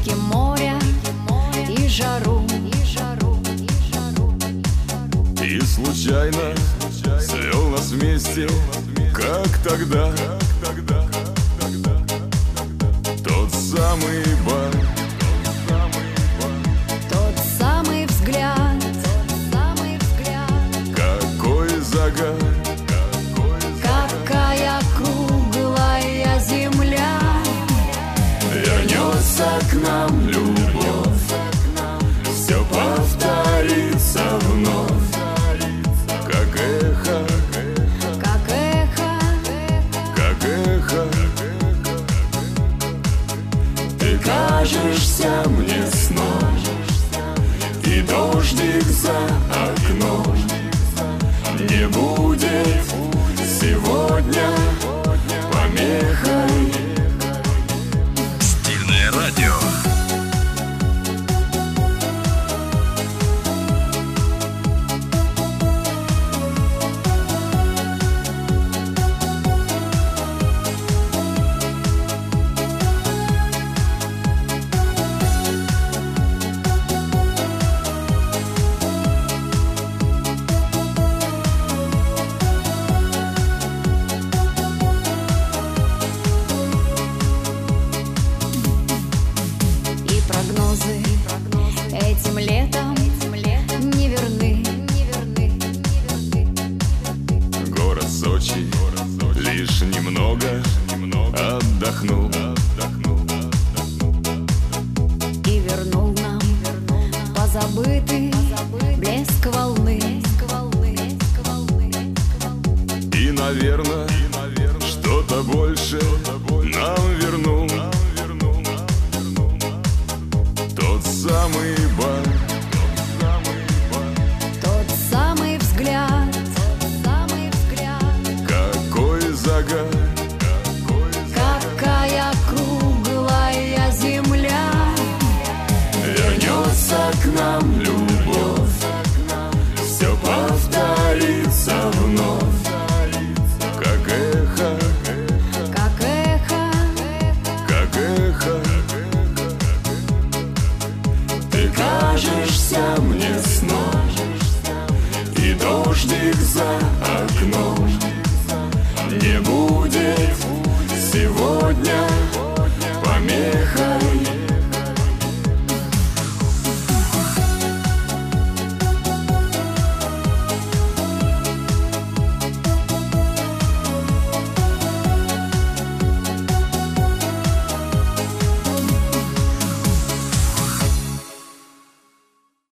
крики моря и жару. И случайно свел нас вместе, как тогда, тот самый бар, Тот самый взгляд, какой загар, какая круглая земля. вернется к нам любовь, все повторится вновь, как эхо, Как эхо, как эхо. Ты кажешься мне сном, и дождик за окном не будет сегодня помехой. Стильное радио. и прогнозы этим летом не верны. Город Сочи лишь немного отдохнул, И вернул нам позабытый блеск волны. и, наверное, что-то больше нам вернул тот самый бар, Тот самый взгляд, какой загар, какая круглая земля. вернется к нам любовь, все повторится вновь, как эхо, Как эхо, как эхо. Ты кажешься мне сном, и дождик за окном не будет сегодня